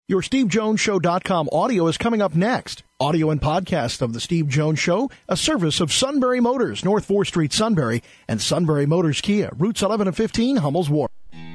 Your SteveJonesShow.com audio is coming up next. Audio and podcast of The Steve Jones Show, a service of Sunbury Motors, North 4th Street, Sunbury, and Sunbury Motors Kia, routes 11 and 15, Hummel's Wharf.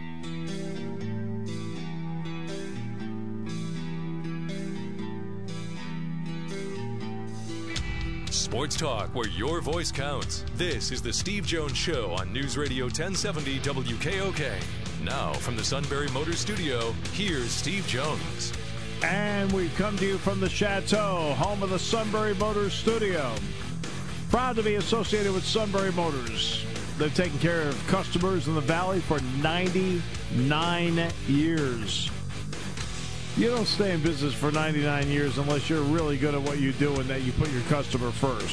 Sports talk where your voice counts. This is The Steve Jones Show on News Radio 1070 WKOK. Now, from the Sunbury Motors Studio, here's Steve Jones. And we come to you from the Chateau, home of the Sunbury Motors Studio. Proud to be associated with Sunbury Motors. They've taken care of customers in the Valley for 99 years. You don't stay in business for 99 years unless you're really good at what you do and that you put your customer first.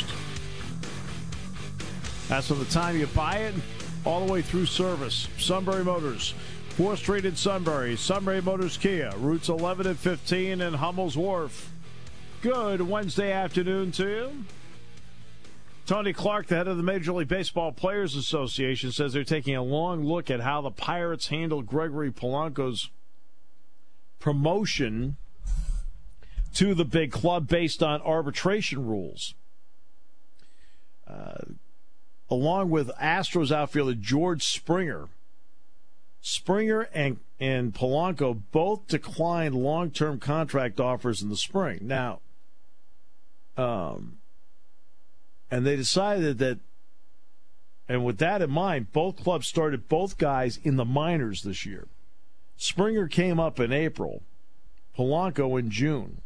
That's from the time you buy it all the way through service. Sunbury Motors, 4th Street in Sunbury. Sunbury Motors Kia, routes 11 and 15 in Hummel's Wharf. Good Wednesday afternoon to you. Tony Clark, the head of the Major League Baseball Players Association, says they're taking a long look at how the Pirates handled Gregory Polanco's promotion to the big club based on arbitration rules. Along with Astros outfielder George Springer. Springer and Polanco both declined long-term contract offers in the spring. Now, and they decided that, and with that in mind, both clubs started both guys in the minors this year. Springer came up in April, Polanco in June.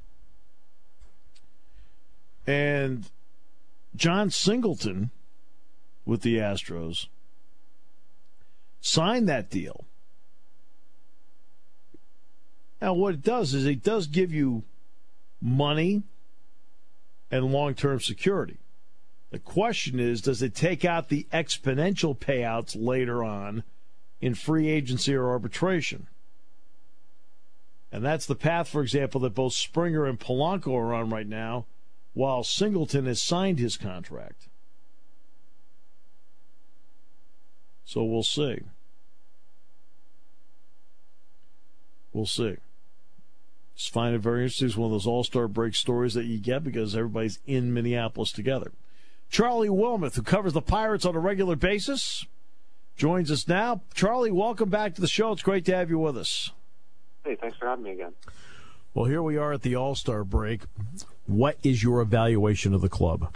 And John Singleton, with the Astros, signed that deal. Now, what it does is it does give you money and long-term security. The question is, does it take out the exponential payouts later on in free agency or arbitration? And that's the path, for example, that both Springer and Polanco are on right now, while Singleton has signed his contract. So we'll see. We'll see. Just find it very interesting. It's one of those all-star break stories that you get because everybody's in Minneapolis together. Charlie Wilmoth, who covers the Pirates on a regular basis, joins us now. Charlie, welcome back to the show. It's great to have you with us. Hey, thanks for having me again. Well, here we are at the All-Star break. What is your evaluation of the club?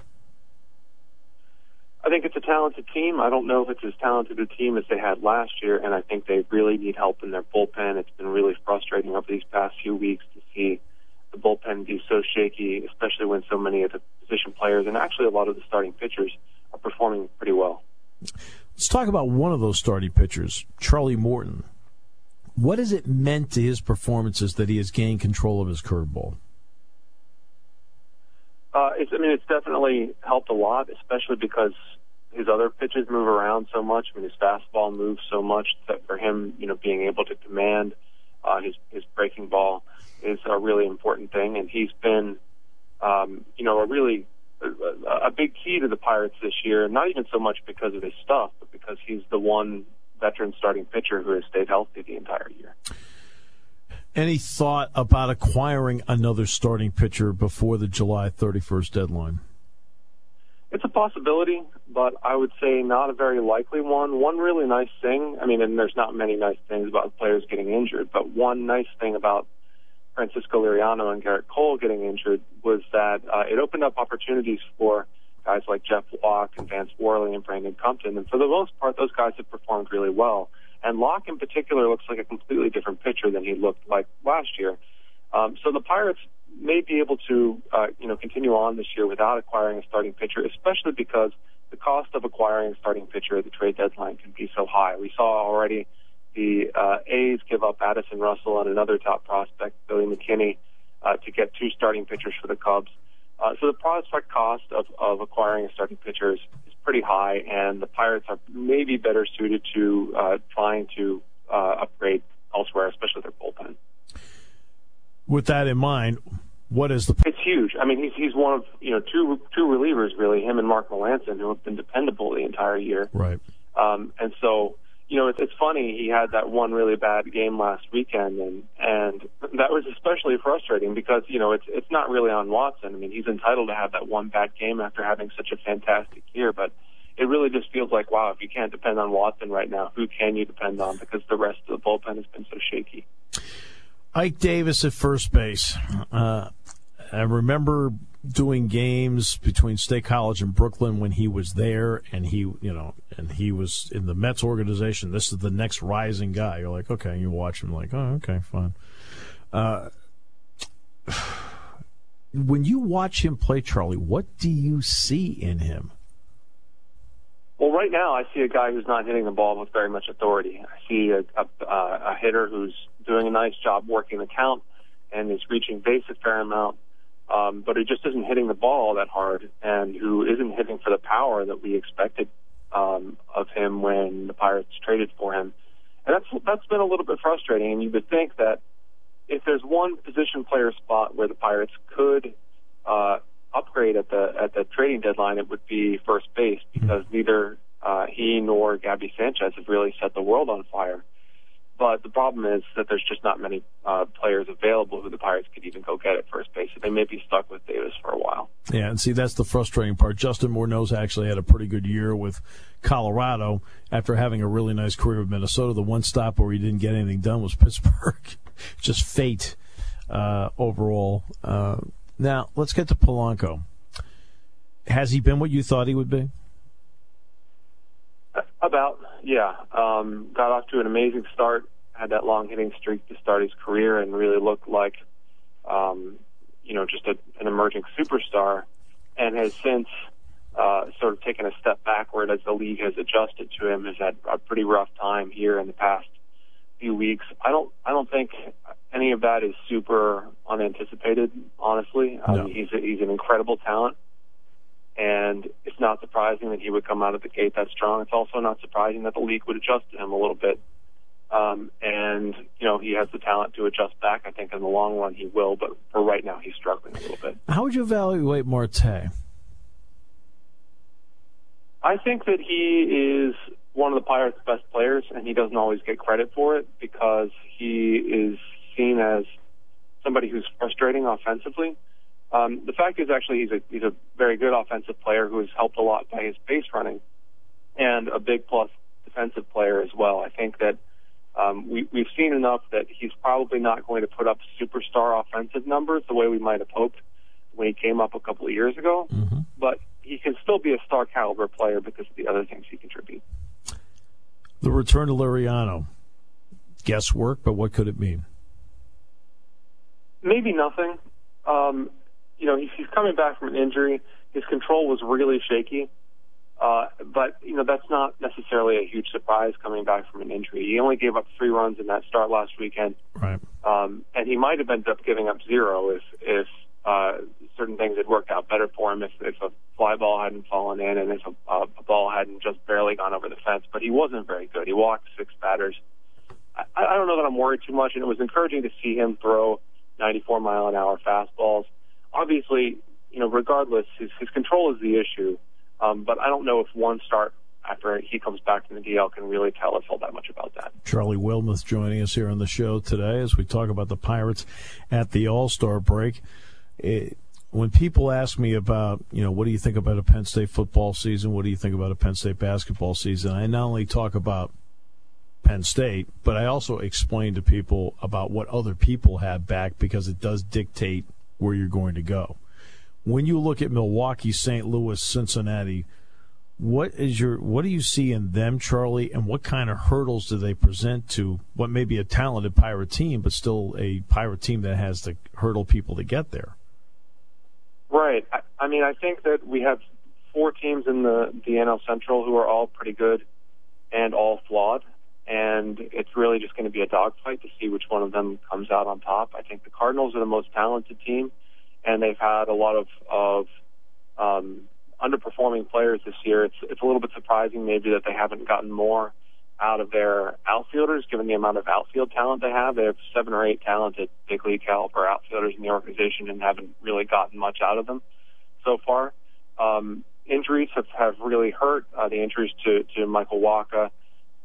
I think it's a talented team. I don't know if it's as talented a team as they had last year, and I think they really need help in their bullpen. It's been really frustrating over these past few weeks to see the bullpen be so shaky, especially when so many of the position players and actually a lot of the starting pitchers are performing pretty well. Let's talk about one of those starting pitchers, Charlie Morton. What has it meant to his performances that he has gained control of his curveball? It's definitely helped a lot, especially because his other pitches move around so much. His fastball moves so much that for him, being able to command his breaking ball is a really important thing. And he's been, a big key to the Pirates this year, not even so much because of his stuff, but because he's the one veteran starting pitcher who has stayed healthy the entire year. Any thought about acquiring another starting pitcher before the July 31st deadline? It's a possibility, but I would say not a very likely one. One really nice thing, and there's not many nice things about players getting injured, but one nice thing about Francisco Liriano and Garrett Cole getting injured was that it opened up opportunities for guys like Jeff Locke and Vance Worley and Brandon Compton. And for the most part, those guys have performed really well. And Locke in particular looks like a completely different pitcher than he looked like last year. So the Pirates may be able to, continue on this year without acquiring a starting pitcher, especially because the cost of acquiring a starting pitcher at the trade deadline can be so high. We saw already the A's give up Addison Russell and another top prospect, Billy McKinney, to get two starting pitchers for the Cubs. So the prospect cost of acquiring a starting pitcher is pretty high, and the Pirates are maybe better suited to trying to upgrade elsewhere, especially their bullpen. With that in mind, what is the... It's huge. He's one of two relievers, really, him and Mark Melanson, who have been dependable the entire year. Right. And so, it's funny. He had that one really bad game last weekend, and that was especially frustrating because, it's not really on Watson. I mean, he's entitled to have that one bad game after having such a fantastic year, but it really just feels like, wow, if you can't depend on Watson right now, who can you depend on? Because the rest of the bullpen has been so shaky. Ike Davis at first base. I remember doing games between State College and Brooklyn when he was there, and he was in the Mets organization. This is the next rising guy. You're like, okay, you watch him, like, oh, okay, fine. When you watch him play, Charlie, what do you see in him? Well, right now I see a guy who's not hitting the ball with very much authority. I see a hitter who's doing a nice job working the count and is reaching base a fair amount, but who just isn't hitting the ball that hard and who isn't hitting for the power that we expected of him when the Pirates traded for him. And that's been a little bit frustrating, and you would think that if there's one position player spot where the Pirates could upgrade at the trading deadline, it would be first base, because neither he nor Gabby Sanchez have really set the world on fire. But the problem is that there's just not many players available who the Pirates could even go get at first base, so they may be stuck with Davis for a while. Yeah, and see, that's the frustrating part. Justin Morneau actually had a pretty good year with Colorado after having a really nice career with Minnesota. The one stop where he didn't get anything done was Pittsburgh. Just fate overall. Now, let's get to Polanco. Has he been what you thought he would be? About, yeah. Got off to an amazing start, had that long hitting streak to start his career, and really looked like, just an emerging superstar, and has since sort of taken a step backward as the league has adjusted to him. Has had a pretty rough time here in the past few weeks. I don't think any of that is super unanticipated, honestly. No. He's an incredible talent, and it's not surprising that he would come out of the gate that strong. It's also not surprising that the league would adjust to him a little bit. And he has the talent to adjust back. I think in the long run he will, but for right now he's struggling a little bit. How would you evaluate Marte? I think that he is one of the Pirates' best players, and he doesn't always get credit for it because he is seen as somebody who's frustrating offensively. The fact is, actually, he's a very good offensive player who has helped a lot by his base running, and a big plus defensive player as well. I think that we've seen enough that he's probably not going to put up superstar offensive numbers the way we might have hoped when he came up a couple of years ago, but he can still be a star caliber player because of the other things he contributes. The return to Liriano. Guesswork, but what could it mean? Maybe nothing. He's coming back from an injury. His control was really shaky. But that's not necessarily a huge surprise coming back from an injury. He only gave up 3 runs in that start last weekend. Right. And he might have ended up giving up 0 if certain things had worked out better for him, if a fly ball hadn't fallen in and if a ball hadn't just barely gone over the fence. But he wasn't very good. He walked 6 batters. I don't know that I'm worried too much, and it was encouraging to see him throw 94-mile-an-hour fastballs. Obviously, regardless, his control is the issue. But I don't know if one start after he comes back from the DL can really tell us all that much about that. Charlie Wilmoth joining us here on the show today as we talk about the Pirates at the All-Star break. When people ask me about, what do you think about a Penn State football season? What do you think about a Penn State basketball season? I not only talk about Penn State, but I also explain to people about what other people have back because it does dictate where you're going to go. When you look at Milwaukee, St. Louis, Cincinnati, what do you see in them, Charlie, and what kind of hurdles do they present to what may be a talented Pirate team, but still a Pirate team that has to hurdle people to get there? Right. I think that we have 4 teams in the NL Central who are all pretty good and all flawed, and it's really just going to be a dogfight to see which one of them comes out on top. I think the Cardinals are the most talented team, and they've had a lot of underperforming players this year. It's a little bit surprising maybe that they haven't gotten more out of their outfielders, given the amount of outfield talent they have. They have 7 or 8 talented big league caliber outfielders in the organization and haven't really gotten much out of them so far. Injuries have really hurt. The injuries to Michael Wacha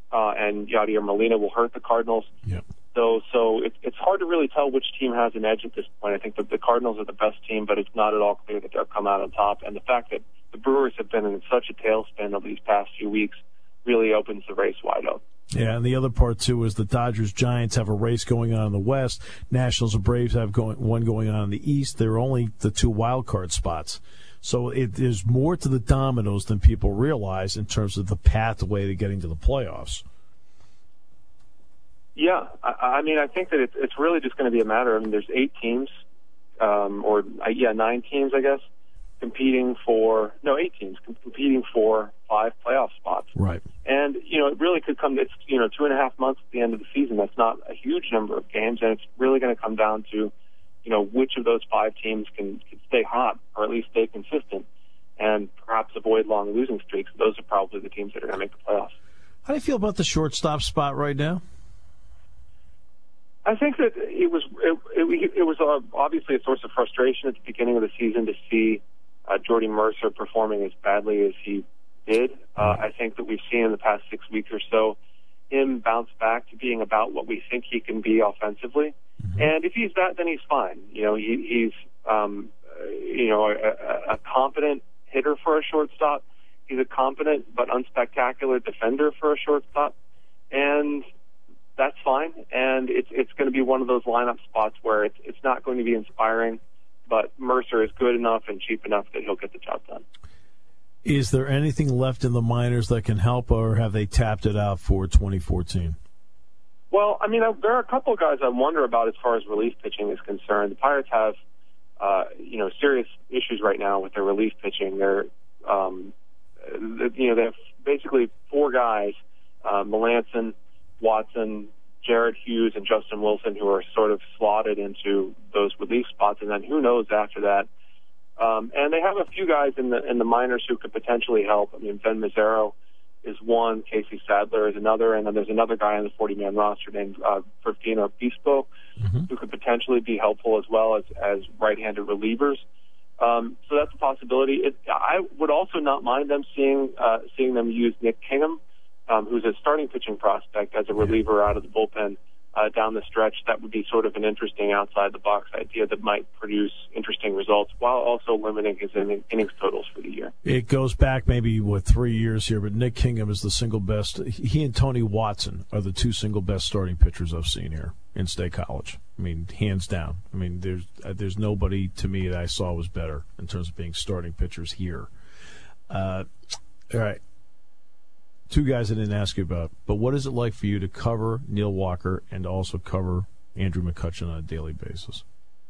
and Yadier Molina will hurt the Cardinals. Yep. So it's hard to really tell which team has an edge at this point. I think that the Cardinals are the best team, but it's not at all clear that they'll come out on top. And the fact that the Brewers have been in such a tailspin over these past few weeks really opens the race wide open. Yeah, and the other part, too, is the Dodgers-Giants have a race going on in the West. Nationals and Braves have one going on in the East. They're only the 2 wild card spots. So there's more to the dominoes than people realize in terms of the pathway to getting to the playoffs. Yeah, I mean, I think that it's really just going to be a matter of, there's 8 teams, 9 teams, I guess, competing for 5 playoff spots. Right. And, it really could come, it's, 2.5 months at the end of the season. That's not a huge number of games, and it's really going to come down to, which of those 5 teams can stay hot or at least stay consistent and perhaps avoid long losing streaks. Those are probably the teams that are going to make the playoffs. How do you feel about the shortstop spot right now? I think that it was obviously a source of frustration at the beginning of the season to see Jordy Mercer performing as badly as he did. I think that we've seen in the past 6 weeks or so him bounce back to being about what we think he can be offensively. Mm-hmm. And if he's that, then he's fine. He's a competent hitter for a shortstop. He's a competent but unspectacular defender for a shortstop, and that's fine. And it's going to be one of those lineup spots where it's not going to be inspiring, but Mercer is good enough and cheap enough that he'll get the job done. Is there anything left in the minors that can help, or have they tapped it out for 2014? Well, I mean, there are a couple of guys I wonder about as far as relief pitching is concerned. The Pirates have, serious issues right now with their relief pitching. They have basically 4 guys, Melanson, Watson, Jared Hughes, and Justin Wilson, who are sort of slotted into those relief spots, and then who knows after that. And they have a few guys in the minors who could potentially help. I mean, Ben Mazzaro is one, Casey Sadler is another, and then there's another guy on the 40-man roster named Fertino Bispo, who could potentially be helpful as well as right-handed relievers. So that's a possibility. I would also not mind them seeing them use Nick Kingham, who's a starting pitching prospect, as a reliever out of the bullpen down the stretch. That would be sort of an interesting outside-the-box idea that might produce interesting results while also limiting his innings totals for the year. It goes back maybe, 3 years here, but Nick Kingham is the single best. He and Tony Watson are the 2 single best starting pitchers I've seen here in State College. I mean, hands down. I mean, there's nobody to me that I saw was better in terms of being starting pitchers here. All right. 2 guys I didn't ask you about, but what is it like for you to cover Neil Walker and also cover Andrew McCutchen on a daily basis?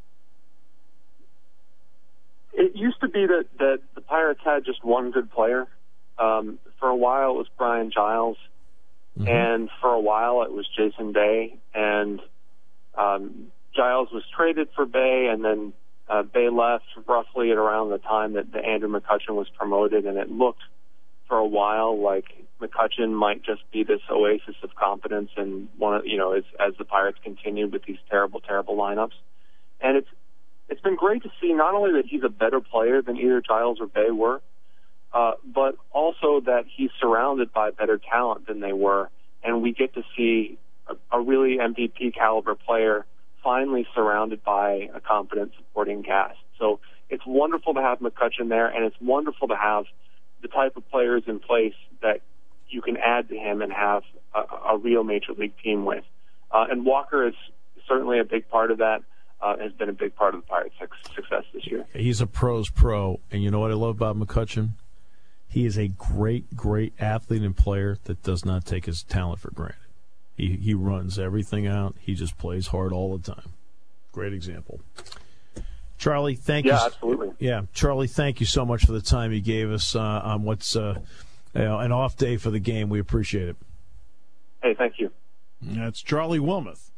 It used to be that the Pirates had just one good player. For a while, it was Brian Giles, and for a while, it was Jason Bay. And Giles was traded for Bay, and then Bay left roughly at around the time that Andrew McCutchen was promoted, and it looked for a while like McCutchen might just be this oasis of competence, and as the Pirates continued with these terrible lineups. And it's been great to see not only that he's a better player than either Giles or Bay were, but also that he's surrounded by better talent than they were, and we get to see a really MVP caliber player finally surrounded by a competent supporting cast. So it's wonderful to have McCutchen there, and it's wonderful to have the type of players in place that you can add to him and have a real major league team with. And Walker is certainly a big part of that, has been a big part of the Pirates' success this year. He's a pro's pro, and you know what I love about McCutchen? He is a great athlete and player that does not take his talent for granted. He runs everything out. He just plays hard all the time. Great example. Charlie, thank you. Yeah, absolutely. Yeah, Charlie, thank you so much for the time you gave us on what's an off day for the game. We appreciate it. Hey, thank you. That's Charlie Wilmoth.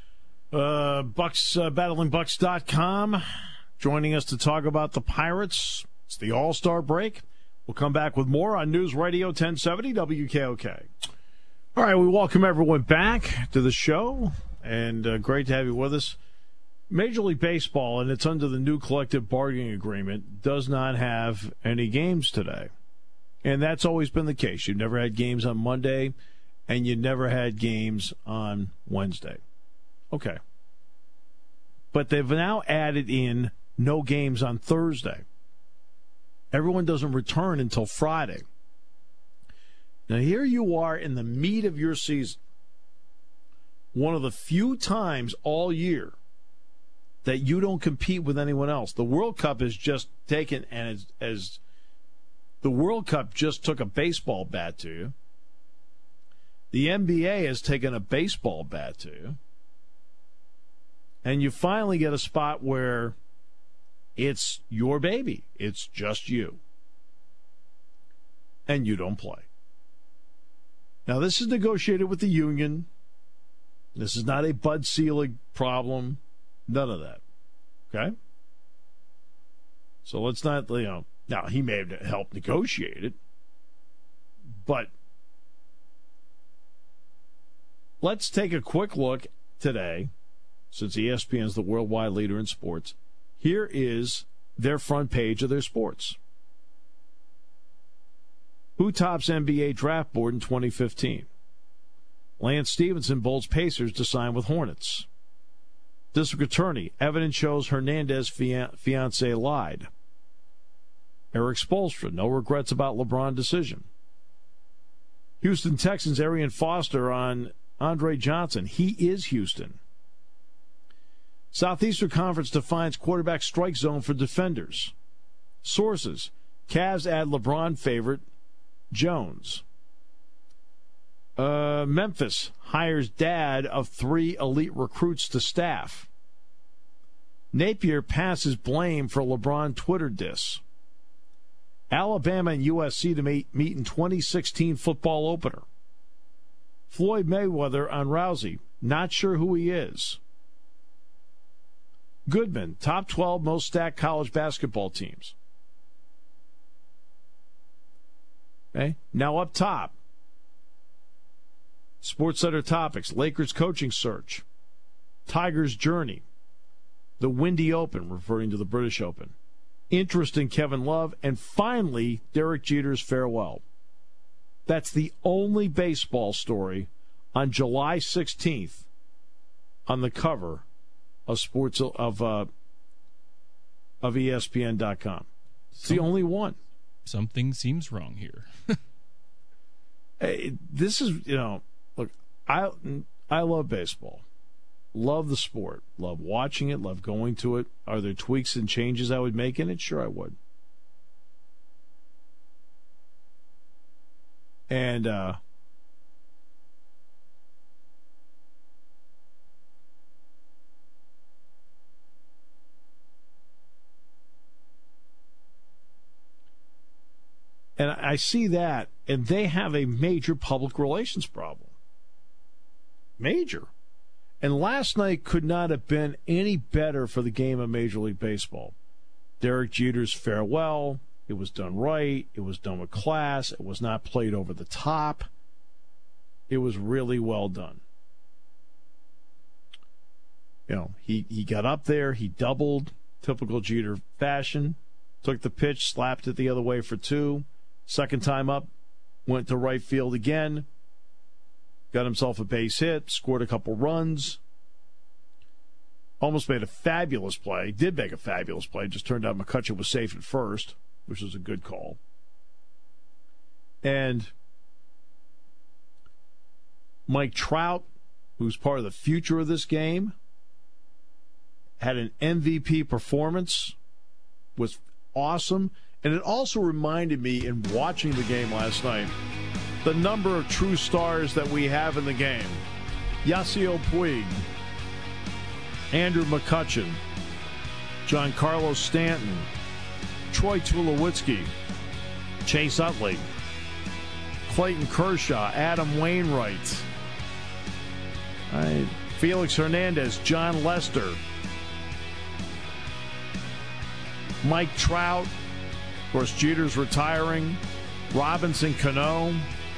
BattlingBucks.com joining us to talk about the Pirates. It's the All-Star break. We'll come back with more on News Radio 1070 WKOK. All right, we welcome everyone back to the show, and great to have you with us. Major League Baseball, and it's under the new collective bargaining agreement, does not have any games today. And that's always been the case. You've never had games on Monday and you never had games on Wednesday. Okay. But they've now added in no games on Thursday. Everyone doesn't return until Friday. Now, here you are in the meat of your season. One of the few times all year that you don't compete with anyone else. The World Cup is just taken, and as the World Cup just took a baseball bat to you, the NBA has taken a baseball bat to you, and you finally get a spot where it's your baby. It's just you. And you don't play. Now, this is negotiated with the union. This is not a Bud Selig problem. None of that. Okay? So let's not, now he may have helped negotiate it, but let's take a quick look today, since ESPN is the worldwide leader in sports. Here is their front page of their sports. Who tops NBA draft board in 2015? Lance Stevenson bolds Pacers to sign with Hornets. District Attorney, evidence shows Hernandez fiancé lied. Eric Spoelstra, no regrets about LeBron decision. Houston Texans, Arian Foster on Andre Johnson. He is Houston. Southeastern Conference defines quarterback strike zone for defenders. Sources, Cavs add LeBron favorite Jones. Memphis hires dad of 3 elite recruits to staff. Napier passes blame for LeBron Twitter diss. Alabama and USC to meet in 2016 football opener. Floyd Mayweather on Rousey, not sure who he is. Goodman, top 12 most stacked college basketball teams. Okay, now up top. SportsCenter topics, Lakers coaching search, Tigers journey, the Windy Open, referring to the British Open, interest in Kevin Love, and finally, Derek Jeter's farewell. That's the only baseball story on July 16th on the cover of ESPN.com. It's the only one. Something seems wrong here. This is, look, I love baseball. Love the sport. Love watching it. Love going to it. Are there tweaks and changes I would make in it? Sure, I would. And I see that, and they have a major public relations problem. Major. And last night could not have been any better for the game of Major League Baseball. Derek Jeter's farewell. It was done right. It was done with class. It was not played over the top. It was really well done. He got up there. He doubled, typical Jeter fashion. Took the pitch, slapped it the other way for 2. Second time up, went to right field again. Got himself a base hit, scored a couple runs. Almost made a fabulous play. Did make a fabulous play. Just turned out McCutcheon was safe at first, which was a good call. And Mike Trout, who's part of the future of this game, had an MVP performance, was awesome. And it also reminded me, in watching the game last night, the number of true stars that we have in the game. Yasiel Puig, Andrew McCutcheon, Giancarlo Stanton, Troy Tulowitzki, Chase Utley, Clayton Kershaw, Adam Wainwright, Felix Hernandez, John Lester, Mike Trout. Of course, Jeter's retiring. Robinson Cano.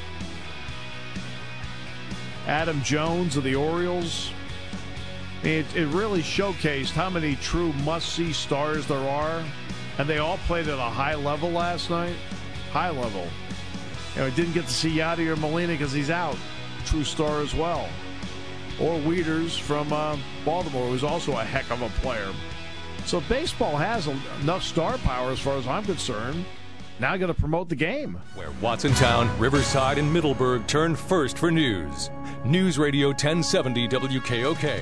Adam Jones of the Orioles. It really showcased how many true must-see stars there are. And they all played at a high level last night. High level. I didn't get to see Yadier Molina because he's out. true star as well. Or Wieters from Baltimore, who's also a heck of a player. So baseball has enough star power as far as I'm concerned. Now got to promote the game. Where Watsontown, Riverside, and Middleburg turn first for news. News Radio 1070 WKOK.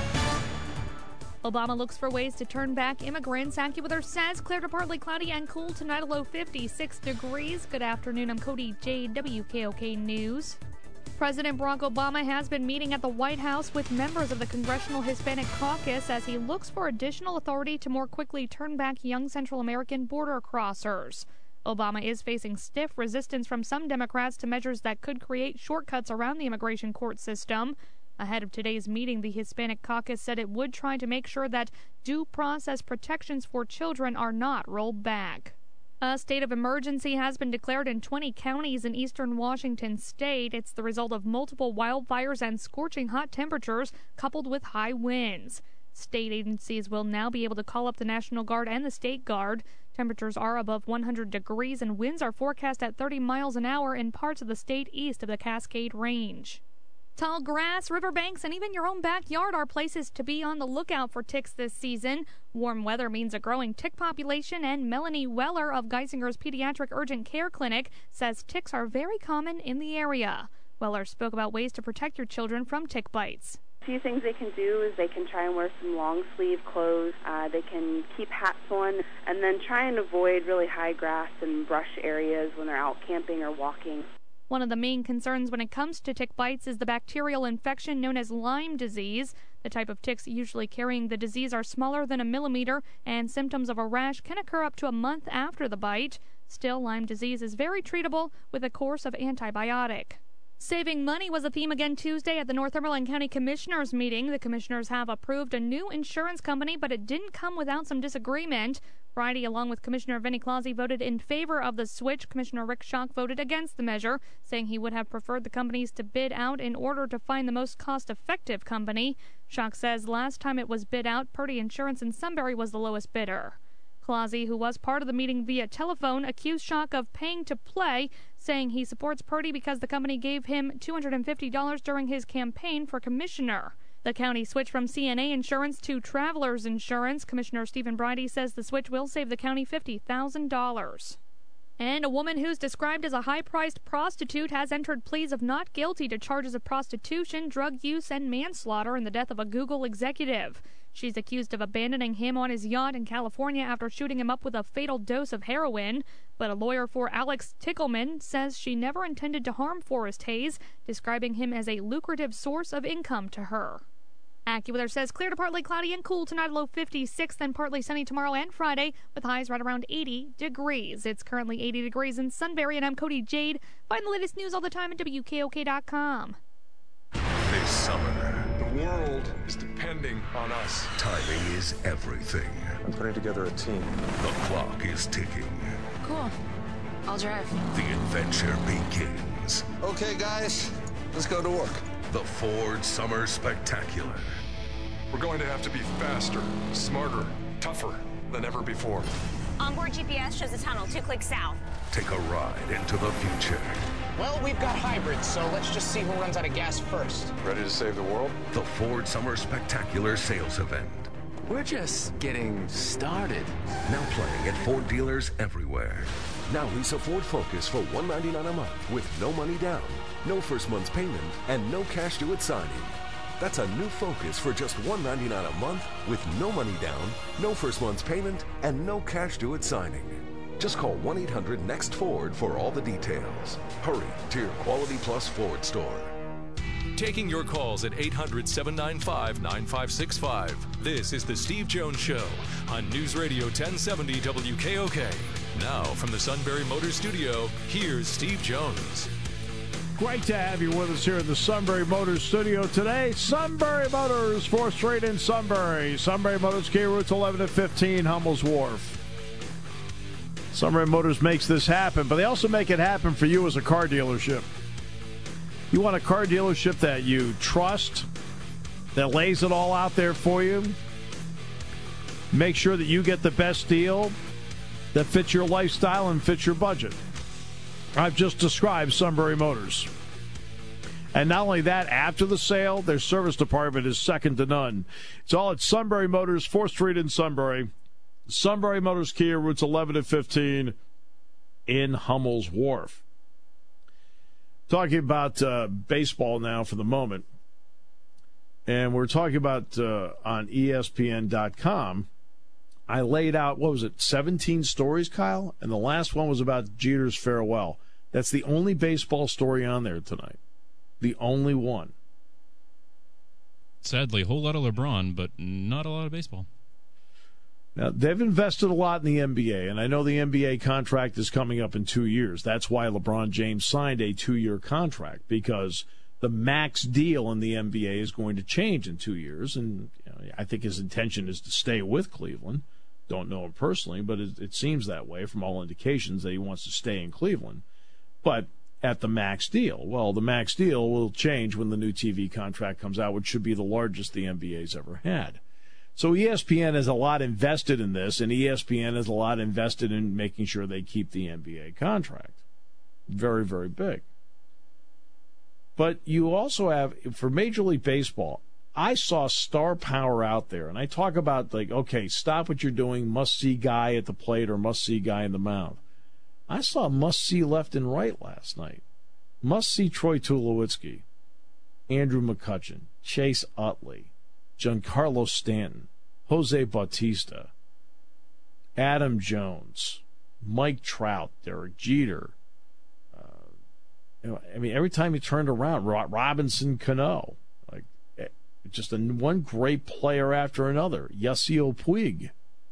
Obama looks for ways to turn back immigrants. AccuWeather says clear to partly cloudy and cool tonight, a low 56 degrees. Good afternoon. I'm Cody Jade, WKOK News. President Barack Obama has been meeting at the White House with members of the Congressional Hispanic Caucus as he looks for additional authority to more quickly turn back young Central American border crossers. Obama is facing stiff resistance from some Democrats to measures that could create shortcuts around the immigration court system. Ahead of today's meeting, the Hispanic Caucus said it would try to make sure that due process protections for children are not rolled back. A state of emergency has been declared in 20 counties in eastern Washington state. It's the result of multiple wildfires and scorching hot temperatures coupled with high winds. State agencies will now be able to call up the National Guard and the State Guard. Temperatures are above 100 degrees and winds are forecast at 30 miles an hour in parts of the state east of the Cascade Range. Tall grass, riverbanks, and even your own backyard are places to be on the lookout for ticks this season. Warm weather means a growing tick population, and Melanie Weller of Geisinger's Pediatric Urgent Care Clinic says ticks are very common in the area. Weller spoke about ways to protect your children from tick bites. A few things they can do is they can try and wear some long sleeve clothes. They can keep hats on, and then try and avoid really high grass and brush areas when they're out camping or walking. One of the main concerns when it comes to tick bites is the bacterial infection known as Lyme disease. The type of ticks usually carrying the disease are smaller than a millimeter, and symptoms of a rash can occur up to a month after the bite. Still, Lyme disease is very treatable with a course of antibiotic. Saving money was a theme again Tuesday at the Northumberland County Commissioners meeting. The commissioners have approved a new insurance company, but it didn't come without some disagreement. Friday, along with Commissioner Vinnie Clausey, voted in favor of the switch. Commissioner Rick Schock voted against the measure, saying he would have preferred the companies to bid out in order to find the most cost-effective company. Schock says last time it was bid out, Purdy Insurance in Sunbury was the lowest bidder. Clausey, who was part of the meeting via telephone, accused Schock of paying to play, saying he supports Purdy because the company gave him $250 during his campaign for commissioner. The county switched from CNA Insurance to Travelers Insurance. Commissioner Stephen Bridey says the switch will save the county $50,000. And a woman who's described as a high-priced prostitute has entered pleas of not guilty to charges of prostitution, drug use, and manslaughter in the death of a Google executive. She's accused of abandoning him on his yacht in California after shooting him up with a fatal dose of heroin. But a lawyer for Alex Tickleman says she never intended to harm Forrest Hayes, describing him as a lucrative source of income to her. AccuWeather says clear to partly cloudy and cool tonight, low 56, then partly sunny tomorrow and Friday, with highs right around 80 degrees. It's currently 80 degrees in Sunbury, and I'm Cody Jade. Find the latest news all the time at WKOK.com. This summer, the world is depending on us. Timing is everything. I'm putting together a team. The clock is ticking. Cool. I'll drive. The adventure begins. Okay, guys, let's go to work. The Ford Summer Spectacular. We're going to have to be faster, smarter, tougher than ever before. Onboard GPS shows a tunnel 2 clicks south. Take a ride into the future. Well, we've got hybrids, so let's just see who runs out of gas first. Ready to save the world? The Ford Summer Spectacular sales event. We're just getting started. Now playing at Ford dealers everywhere. Now lease a Ford Focus for $199 a month with no money down, no first month's payment, and no cash due at signing. That's a new Focus for just $199 a month with no money down, no first month's payment, and no cash due at signing. Just call 1-800-NEXT-FORD for all the details. Hurry to your Quality Plus Ford store. Taking your calls at 800-795-9565. This is the Steve Jones Show on News Radio 1070 WKOK. Now from the Sunbury Motors Studio, here's Steve Jones. Great to have you with us here in the Sunbury Motors Studio today. Sunbury Motors, 4th Street in Sunbury. Sunbury Motors, Key routes 11 and 15, Hummel's Wharf. Sunbury Motors makes this happen, but they also make it happen for you as a car dealership. You want a car dealership that you trust, that lays it all out there for you. Make sure that you get the best deal that fits your lifestyle and fits your budget. I've just described Sunbury Motors. And not only that, after the sale, their service department is second to none. It's all at Sunbury Motors, 4th Street in Sunbury. Sunbury Motors Kia, routes 11 and 15 in Hummel's Wharf. Talking about baseball now for the moment. And we're talking about on ESPN.com. I laid out, 17 stories, Kyle? And the last one was about Jeter's farewell. That's the only baseball story on there tonight. The only one. Sadly, a whole lot of LeBron, but not a lot of baseball. Now, they've invested a lot in the NBA, and I know the NBA contract is coming up in 2 years. That's why LeBron James signed a 2-year contract, because the max deal in the NBA is going to change in 2 years, and I think his intention is to stay with Cleveland. Don't know him personally, but it seems that way from all indications that he wants to stay in Cleveland. But at the max deal. Well, the max deal will change when the new TV contract comes out, which should be the largest the NBA's ever had. So ESPN has a lot invested in this, and ESPN has a lot invested in making sure they keep the NBA contract. Very, very big. But you also have, for Major League Baseball, I saw star power out there, and I talk about, okay, stop what you're doing, must-see guy at the plate or must-see guy in the mound. I saw must-see left and right last night. Must-see Troy Tulowitzki, Andrew McCutchen, Chase Utley, Giancarlo Stanton, Jose Bautista, Adam Jones, Mike Trout, Derek Jeter. Every time he turned around, Robinson Cano, just one great player after another. Yasiel Puig.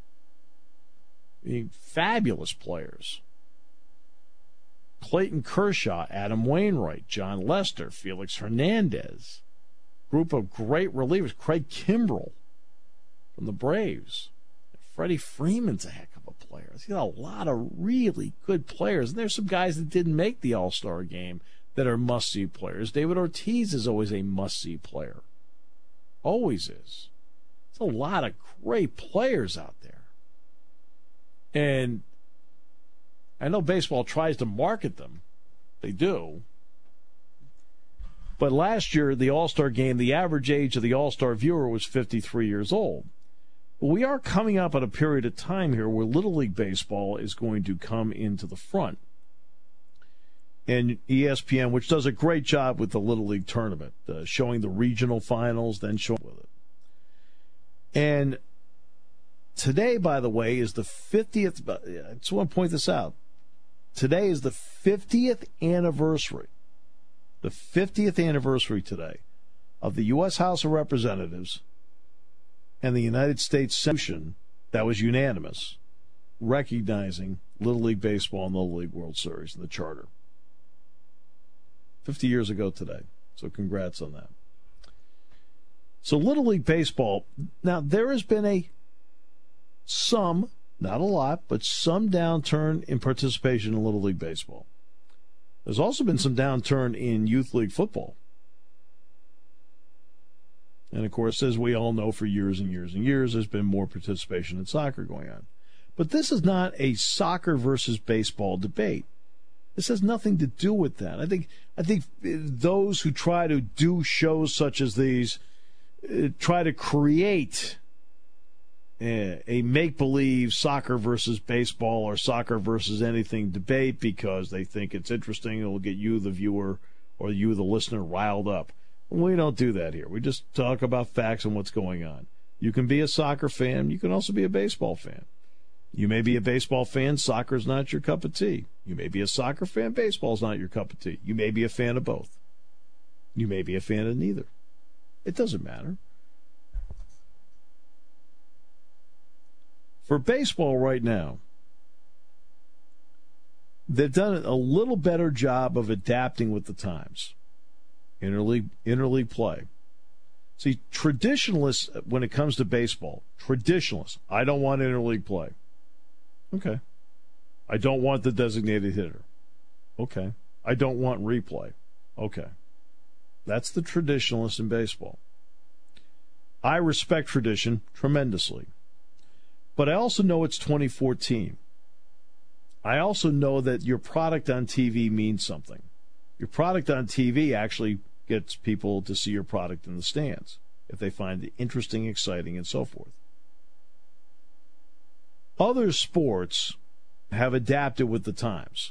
Fabulous players. Clayton Kershaw, Adam Wainwright, John Lester, Felix Hernandez. Group of great relievers. Craig Kimbrell from the Braves. Freddie Freeman's a heck of a player. He's got a lot of really good players. And there's some guys that didn't make the All-Star game that are must-see players. David Ortiz is always a must-see player. Always is. There's a lot of great players out there. And I know baseball tries to market them. They do. But last year, the All-Star game, the average age of the All-Star viewer was 53 years old. But we are coming up at a period of time here where Little League Baseball is going to come into the front. And ESPN, which does a great job with the Little League tournament, showing the regional finals, then showing with it. And today, by the way, is the 50th. I just want to point this out. Today is the 50th anniversary. The 50th anniversary today of the U.S. House of Representatives and the United States Senate that was unanimous, recognizing Little League Baseball and the Little League World Series and the Charter. 50 years ago today. So congrats on that. So Little League Baseball, now there has been some, not a lot, but some downturn in participation in Little League Baseball. There's also been some downturn in Youth League football. And, of course, as we all know, for years and years and years, there's been more participation in soccer going on. But this is not a soccer versus baseball debate. This has nothing to do with that. I think those who try to do shows such as these try to create a make-believe soccer versus baseball or soccer versus anything debate because they think it's interesting. It'll get you, the viewer, or you, the listener, riled up. We don't do that here. We just talk about facts and what's going on. You can be a soccer fan. You can also be a baseball fan. You may be a baseball fan. Soccer's not your cup of tea. You may be a soccer fan. Baseball's not your cup of tea. You may be a fan of both. You may be a fan of neither. It doesn't matter. For baseball right now, they've done a little better job of adapting with the times. Interleague play. See, traditionalists, when it comes to baseball, I don't want interleague play. Okay. I don't want the designated hitter. Okay. I don't want replay. Okay. That's the traditionalist in baseball. I respect tradition tremendously. But I also know it's 2014. I also know that your product on TV means something. Your product on TV actually gets people to see your product in the stands if they find it interesting, exciting, and so forth. Other sports have adapted with the times.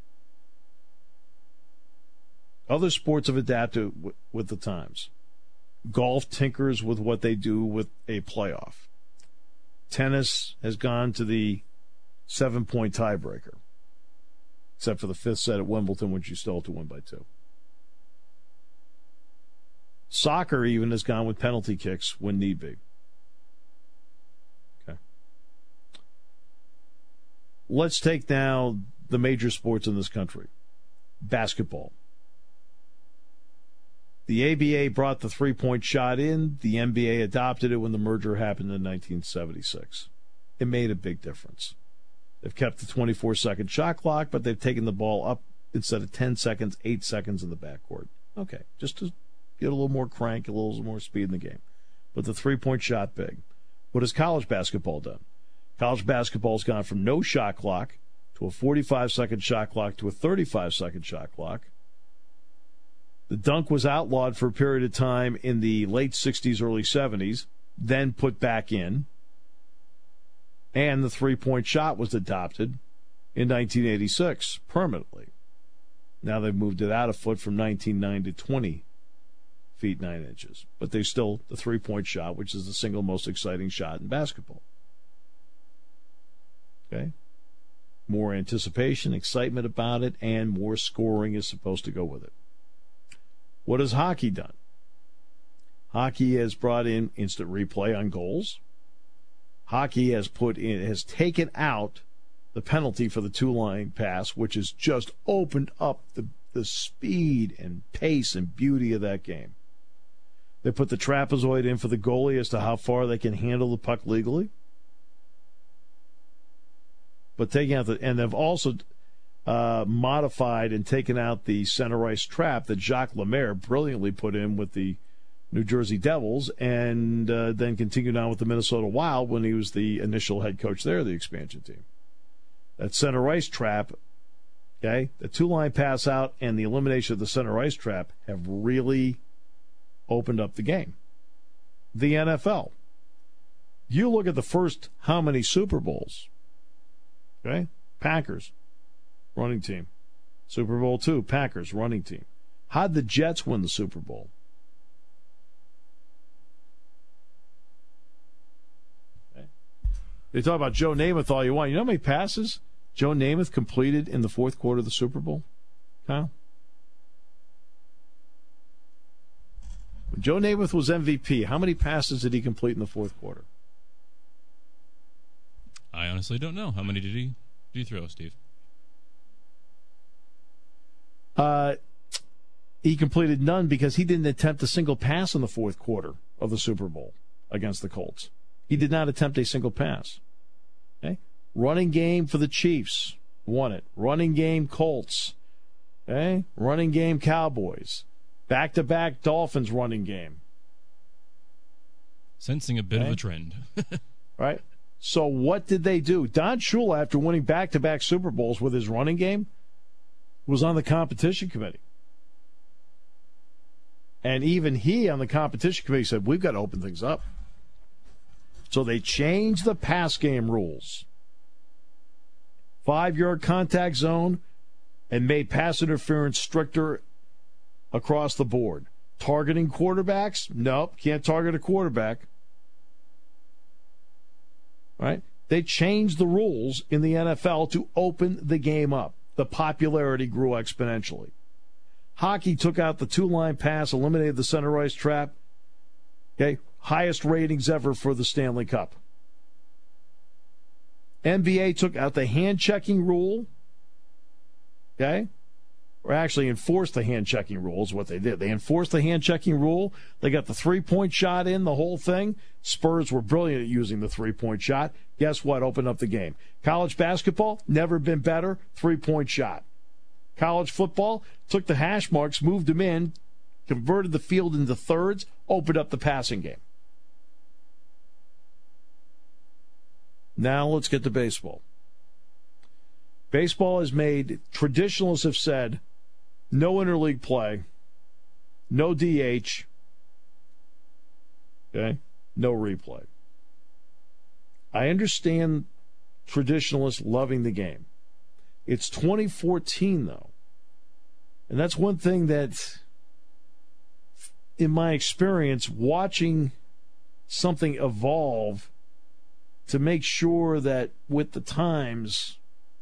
Other sports have adapted with the times. Golf tinkers with what they do with a playoff. Tennis has gone to the 7-point tiebreaker, except for the 5th set at Wimbledon, which you still have to win by 2. Soccer even has gone with penalty kicks when need be. Okay. Let's take now the major sports in this country. Basketball. The ABA brought the 3-point shot in. The NBA adopted it when the merger happened in 1976. It made a big difference. They've kept the 24-second shot clock, but they've taken the ball up instead of 10 seconds, 8 seconds in the backcourt. Okay, just to get a little more crank, a little more speed in the game. But the 3-point shot, big. What has college basketball done? College basketball's gone from no shot clock to a 45-second shot clock to a 35-second shot clock. The dunk was outlawed for a period of time in the late 60s, early 70s, then put back in. And the 3-point shot was adopted in 1986 permanently. Now they've moved it out a foot from 19.9 to 20 feet 9 inches. But there's still the 3-point shot, which is the single most exciting shot in basketball. Okay? More anticipation, excitement about it, and more scoring is supposed to go with it. What has hockey done? Hockey has brought in instant replay on goals. Hockey has taken out the penalty for the 2-line pass, which has just opened up the speed and pace and beauty of that game. They put the trapezoid in for the goalie as to how far they can handle the puck legally. But taking out and they've also modified and taken out the center ice trap that Jacques Lemaire brilliantly put in with the New Jersey Devils, and then continued on with the Minnesota Wild when he was the initial head coach there of the expansion team. That center ice trap, okay, the 2-line pass out and the elimination of the center ice trap have really opened up the game. The NFL. You look at the first how many Super Bowls, okay? Packers, running team. Super Bowl II, Packers, running team. How'd the Jets win the Super Bowl? Okay. They talk about Joe Namath all you want. You know how many passes Joe Namath completed in the fourth quarter of the Super Bowl? Kyle? When Joe Namath was MVP, how many passes did he complete in the fourth quarter? I honestly don't know. How many did he throw, Steve? He completed none because he didn't attempt a single pass in the fourth quarter of the Super Bowl against the Colts. He did not attempt a single pass. Okay? Running game for the Chiefs. Won it. Running game Colts. Okay? Running game Cowboys. Back-to-back Dolphins running game. Sensing a bit of a trend. Right? So what did they do? Don Shula, after winning back-to-back Super Bowls with his running game, was on the competition committee. And even he on the competition committee said, we've got to open things up. So they changed the pass game rules. 5-yard contact zone and made pass interference stricter across the board. Targeting quarterbacks? Nope, can't target a quarterback. Right? They changed the rules in the NFL to open the game up. The popularity grew exponentially. Hockey took out the 2-line pass, eliminated the center ice trap. Okay, highest ratings ever for the Stanley Cup. NBA took out the hand-checking rule. Okay? Or actually enforced the hand-checking rule is what they did. They enforced the hand-checking rule. They got the 3-point shot in, the whole thing. Spurs were brilliant at using the 3-point shot. Guess what? Opened up the game. College basketball, never been better. 3-point shot. College football, took the hash marks, moved them in, converted the field into thirds, opened up the passing game. Now let's get to baseball. Baseball has made, traditionalists have said, no interleague play No DH. Okay? No replay. I understand traditionalists loving the game. It's 2014, though. And that's one thing that, in my experience, watching something evolve to make sure that with the times,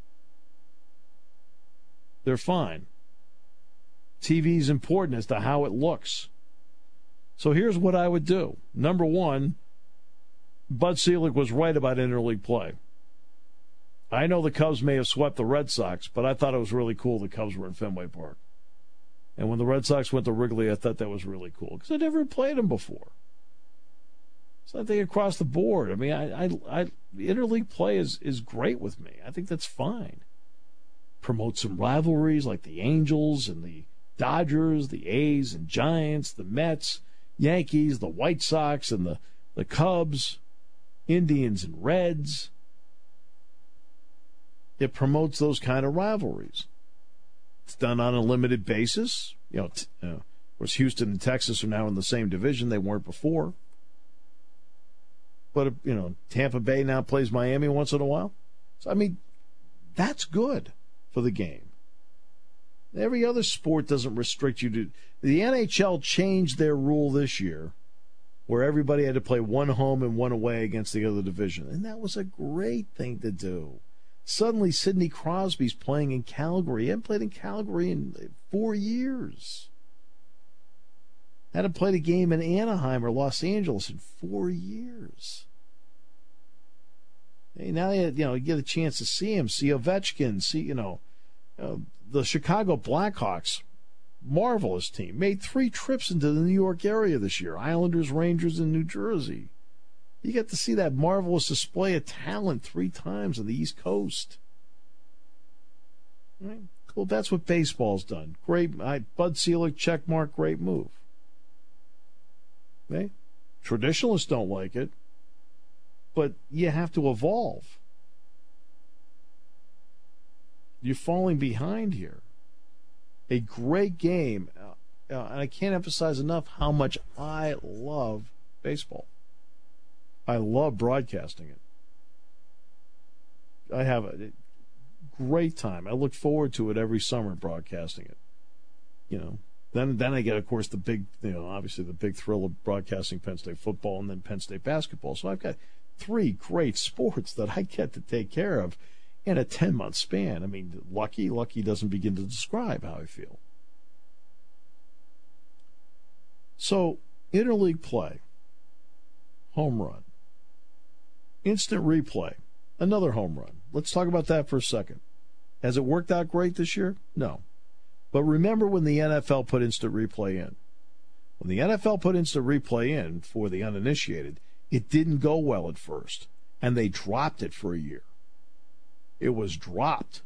they're fine. TV is important as to how it looks. So here's what I would do. Number one, Bud Selig was right about interleague play. I know the Cubs may have swept the Red Sox, but I thought it was really cool the Cubs were in Fenway Park. And when the Red Sox went to Wrigley, I thought that was really cool because I never played them before. So I think across the board, I mean, I interleague play is great with me. I think that's fine. Promote some rivalries like the Angels and the Dodgers, the A's and Giants, the Mets, Yankees, the White Sox and the Cubs, Indians and Reds. It promotes those kind of rivalries. It's done on a limited basis. Of course, Houston and Texas are now in the same division. They weren't before. But, Tampa Bay now plays Miami once in a while. So, I mean, that's good for the game. Every other sport doesn't restrict you to. The NHL changed their rule this year where everybody had to play one home and one away against the other division. And that was a great thing to do. Suddenly, Sidney Crosby's playing in Calgary. He hadn't played in Calgary in 4 years. Hadn't played a game in Anaheim or Los Angeles in 4 years. Hey, now you get a chance to see him, see Ovechkin, see the Chicago Blackhawks, marvelous team, made 3 trips into the New York area this year. Islanders, Rangers, and New Jersey. You get to see that marvelous display of talent 3 times on the East Coast. Right? Cool. That's what baseball's done. Great. Bud Selig, check mark, great move. Okay? Traditionalists don't like it, but you have to evolve. You're falling behind here. A great game. And I can't emphasize enough how much I love baseball. I love broadcasting it. I have a great time. I look forward to it every summer, broadcasting it. Then I get, of course, the big, obviously the big thrill of broadcasting Penn State football and then Penn State basketball. So I've got 3 great sports that I get to take care of in a 10-month span. I mean, lucky doesn't begin to describe how I feel. So, interleague play, home run. Instant replay, another home run. Let's talk about that for a second. Has it worked out great this year? No. But remember when the NFL put instant replay in. When the NFL put instant replay in for the uninitiated, it didn't go well at first, and they dropped it for a year. It was dropped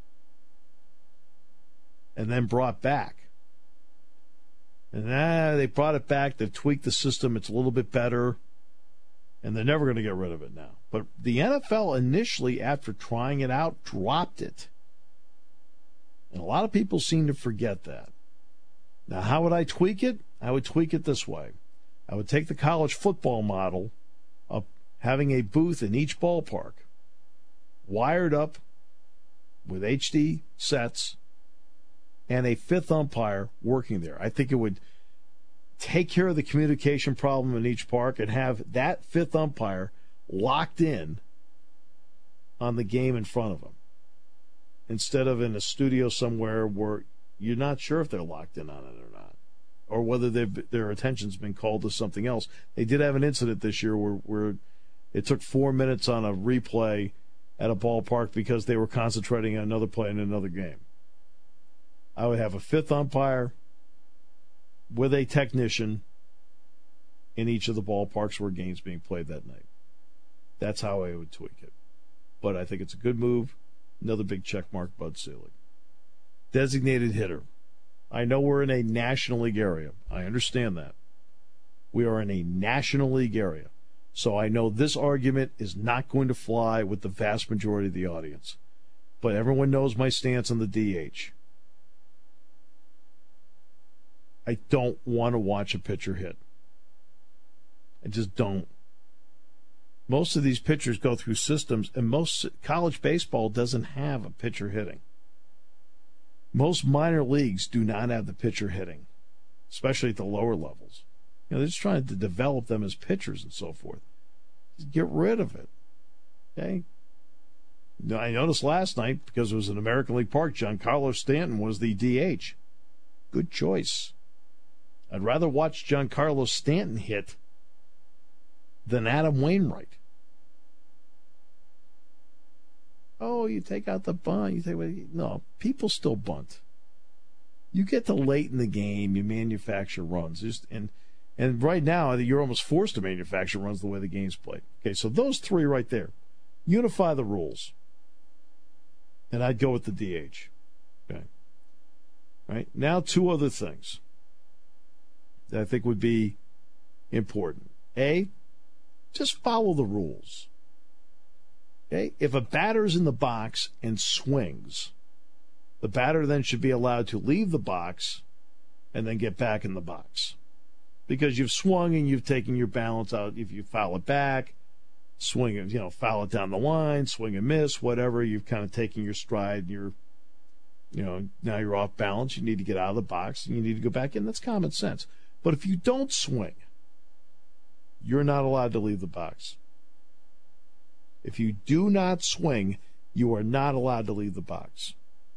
and then brought back. And they brought it back. They've tweaked the system. It's a little bit better. And they're never going to get rid of it now. But the NFL initially, after trying it out, dropped it. And a lot of people seem to forget that. Now, how would I tweak it? I would tweak it this way. I would take the college football model of having a booth in each ballpark, wired up with HD sets, and a 5th umpire working there. I think it would take care of the communication problem in each park and have that 5th umpire locked in on the game in front of him, instead of in a studio somewhere where you're not sure if they're locked in on it or not, or whether their attention's been called to something else. They did have an incident this year where it took 4 minutes on a replay at a ballpark because they were concentrating on another play in another game. I would have a 5th umpire with a technician in each of the ballparks where games being played that night. That's how I would tweak it. But I think it's a good move. Another big check mark, Bud Selig. Designated hitter. I know we're in a National League area. I understand that. We are in a National League area. So I know this argument is not going to fly with the vast majority of the audience. But everyone knows my stance on the DH. I don't want to watch a pitcher hit. I just don't. Most of these pitchers go through systems, and most college baseball doesn't have a pitcher hitting. Most minor leagues do not have the pitcher hitting, especially at the lower levels. You know, they're just trying to develop them as pitchers and so forth. Just get rid of it. Okay? I noticed last night, because it was in American League Park, Giancarlo Stanton was the DH. Good choice. I'd rather watch Giancarlo Stanton hit than Adam Wainwright. Oh, you take out the bunt. No, people still bunt. You get to late in the game, you manufacture runs. And right now, you're almost forced to manufacture runs the way the game's played. Okay, so those three right there. Unify the rules. And I'd go with the DH. Okay. All right. Now, two other things that I think would be important. A, just follow the rules. Okay? If a batter's in the box and swings, the batter then should be allowed to leave the box and then get back in the box. Because you've swung and you've taken your balance out. If you foul it back, swing it, foul it down the line, swing and miss, whatever, you've kind of taken your stride, and now you're off balance, you need to get out of the box, and you need to go back in. That's common sense. But if you don't swing, you're not allowed to leave the box. If you do not swing, you are not allowed to leave the box.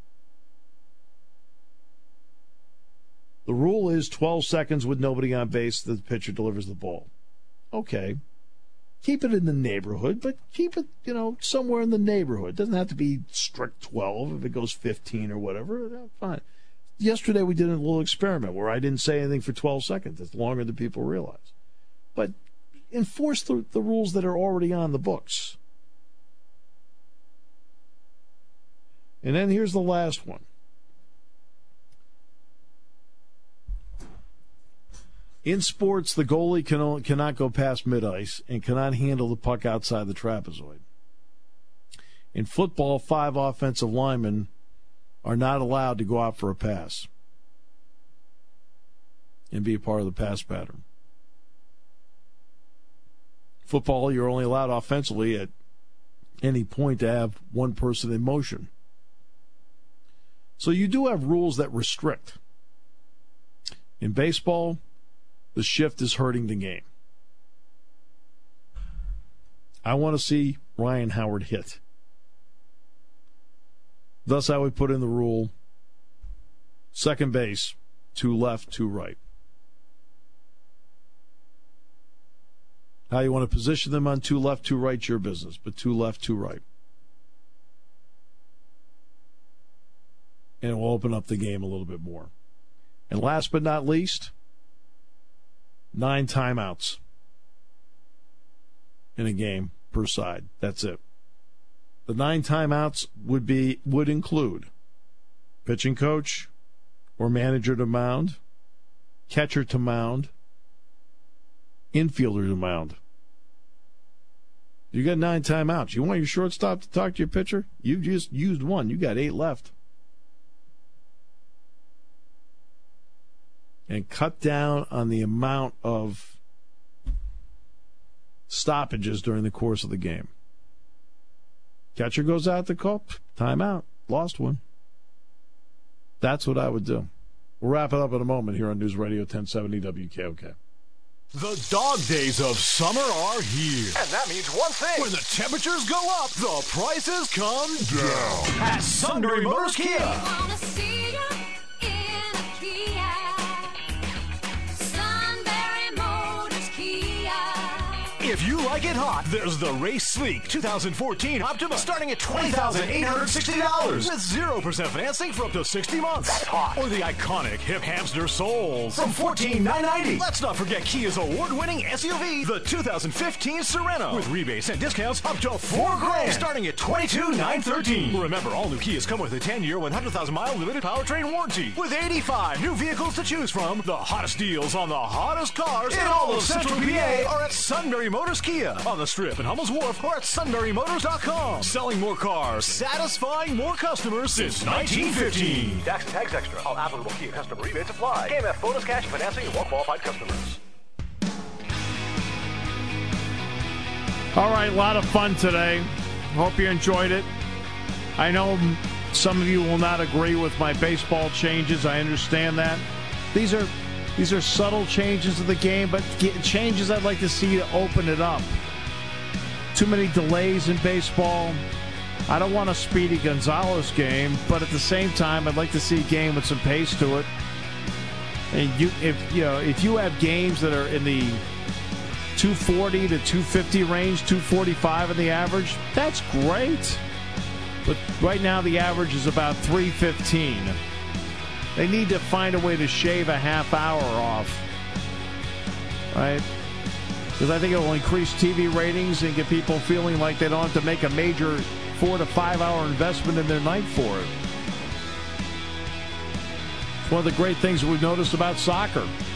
The rule is 12 seconds with nobody on base, the pitcher delivers the ball. Okay. Keep it in the neighborhood, but keep it, somewhere in the neighborhood. It doesn't have to be strict 12 if it goes 15 or whatever. Fine. Yesterday we did a little experiment where I didn't say anything for 12 seconds. It's longer than people realize. But enforce the rules that are already on the books. And then here's the last one. In sports, the goalie cannot go past mid-ice and cannot handle the puck outside the trapezoid. In football, 5 offensive linemen are not allowed to go out for a pass and be a part of the pass pattern. Football, you're only allowed offensively at any point to have one person in motion. So you do have rules that restrict. In baseball, the shift is hurting the game. I want to see Ryan Howard hit. Thus, I would put in the rule, second base, 2 left, 2 right. How you want to position them on 2 left, 2 right, your business, but 2 left, 2 right. And it will open up the game a little bit more. And last but not least, 9 timeouts in a game per side. That's it. The 9 timeouts would include pitching coach or manager to mound, catcher to mound, infielder to mound. You got 9 timeouts. You want your shortstop to talk to your pitcher? You just used 1. You got 8 left. And cut down on the amount of stoppages during the course of the game. Catcher goes out to call, timeout, lost 1. That's what I would do. We'll wrap it up in a moment here on News Radio 1070 WKOK. The dog days of summer are here. And that means one thing. When the temperatures go up, the prices come down. At Sunbury Motors Kia. If you like it hot, there's the Race Sleek 2014 Optima starting at $20,860 with 0% financing for up to 60 months. That's hot. Or the iconic Hip Hamster Soul from $14,990. Let's not forget Kia's award-winning SUV, the 2015 Sorento, with rebates and discounts up to $4,000 starting at $22,913. Remember, all new Kias come with a 10-year, 100,000-mile limited powertrain warranty with 85 new vehicles to choose from. The hottest deals on the hottest cars in all of Central PA are at Sunbury Motors Kia. Kia on the Strip in Hummel's Wharf or at SunburyMotors.com. Selling more cars, satisfying more customers since 1915. Tax and tax extra. All applicable Kia customer rebates apply. KMF bonus cash financing to well-qualified customers. All right, a lot of fun today. Hope you enjoyed it. I know some of you will not agree with my baseball changes. I understand that. These are subtle changes to the game, but changes I'd like to see to open it up. Too many delays in baseball. I don't want a Speedy Gonzalez game, but at the same time, I'd like to see a game with some pace to it. And if you have games that are in the 240 to 250 range, 245 in the average, that's great. But right now the average is about 315. They need to find a way to shave a half hour off, right? Because I think it will increase TV ratings and get people feeling like they don't have to make a major 4 to 5 hour investment in their night for it. It's one of the great things we've noticed about soccer.